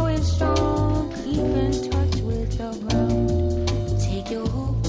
growing strong. Keep in touch with the ground. Take your hope